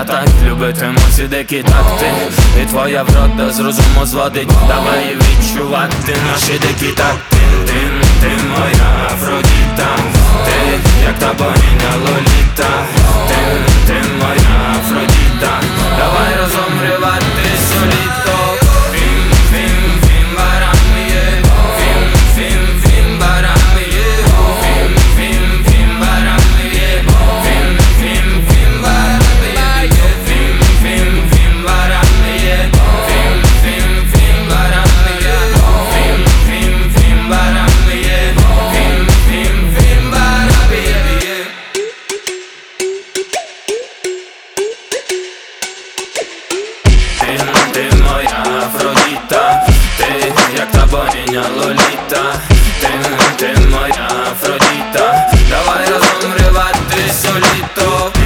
я так любитимусь і дикі такти. І твоя врода з розуму зводить. Давай відчувати наші дикі такти. Ти моя Афродіта, ти як та богиня Лоліта. Ти моя Афродіта, давай разом грівати соліто. Ти моя Афродіта, ти як та богиня Лоліта. Ти моя Афродіта, давай разом грівати соліто.